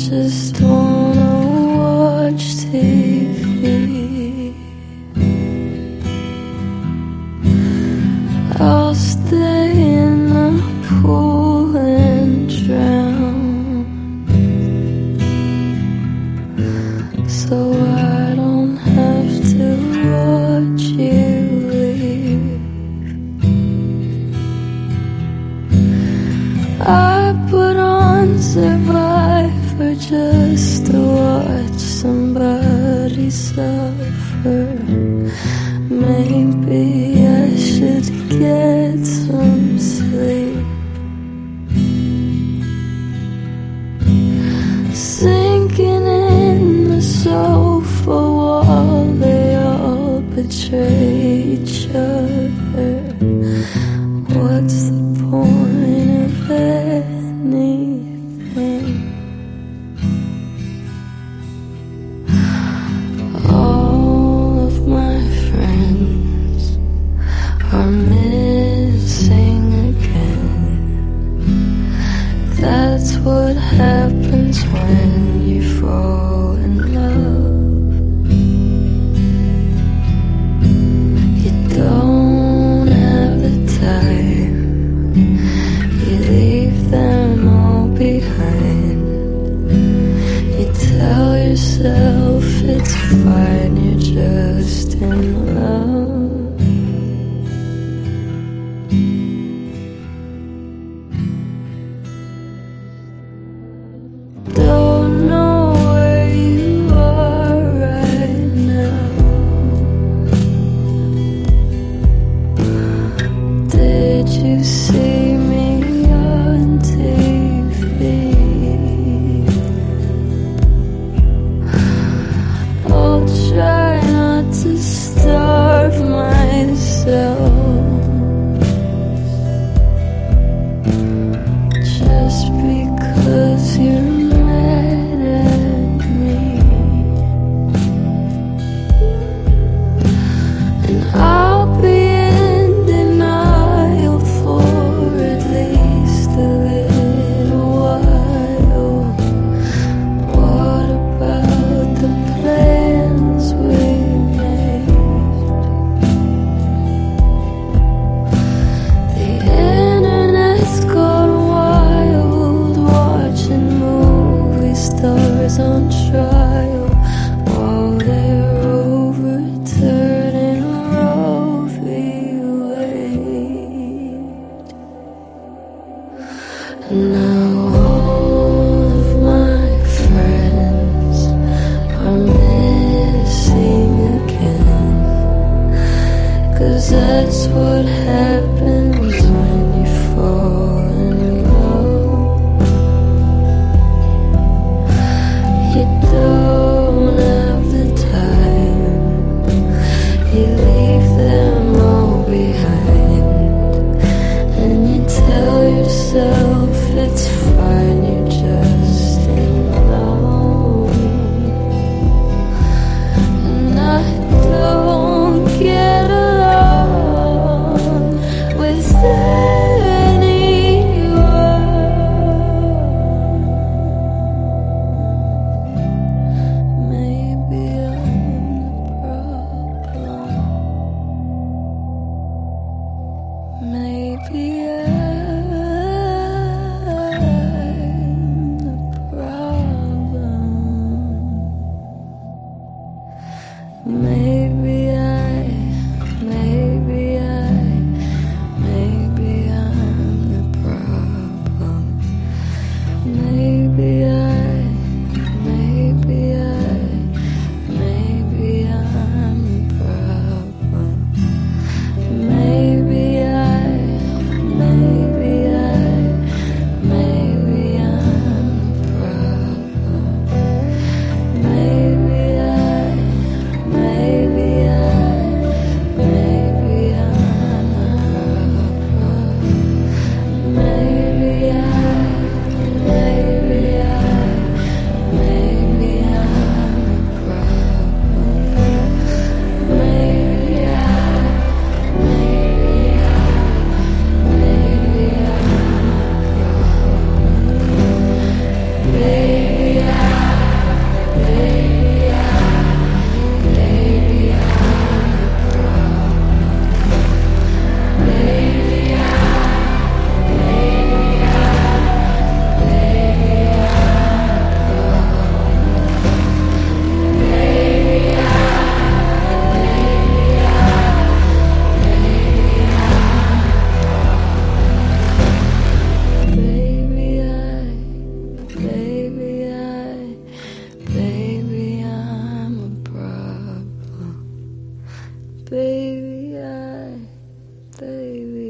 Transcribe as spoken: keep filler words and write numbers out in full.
just wanna watch T V. I'll stay in the pool and drown, so I don't have to watch you leave. I put on Survivor just to watch somebody suffer. Maybe I should get some sleep. Sinking in the sofa wall, they all betray each other. What's the point of anything? All of my friends are missing again. That's what happens when you fall in love. You don't have the time, you leave them all behind. You tell yourself it's fine, you're just in love. Don't know where you are right now. Did you see me on T V? I'll try not to starve myself just because you're mad at me. And I'll be in denial for at least a little while. What about the plans we made? The internet's gone wild, watching movie stars on trial while they're overturning Roe v. Wade. And now all of my friends are missing again, 'cause that's what happens when you fall in love. You don't have the time, you leave them all behind, and you tell yourself it's fine, you're just in love. And I don't get along with anyone. Maybe I'm the problem. Maybe I'm the problem. Maybe I, maybe I, maybe I'm the problem. Maybe I, maybe I, maybe I'm the problem. Maybe I, maybe I, maybe I'm the problem. Maybe I, maybe I. baby, I, baby.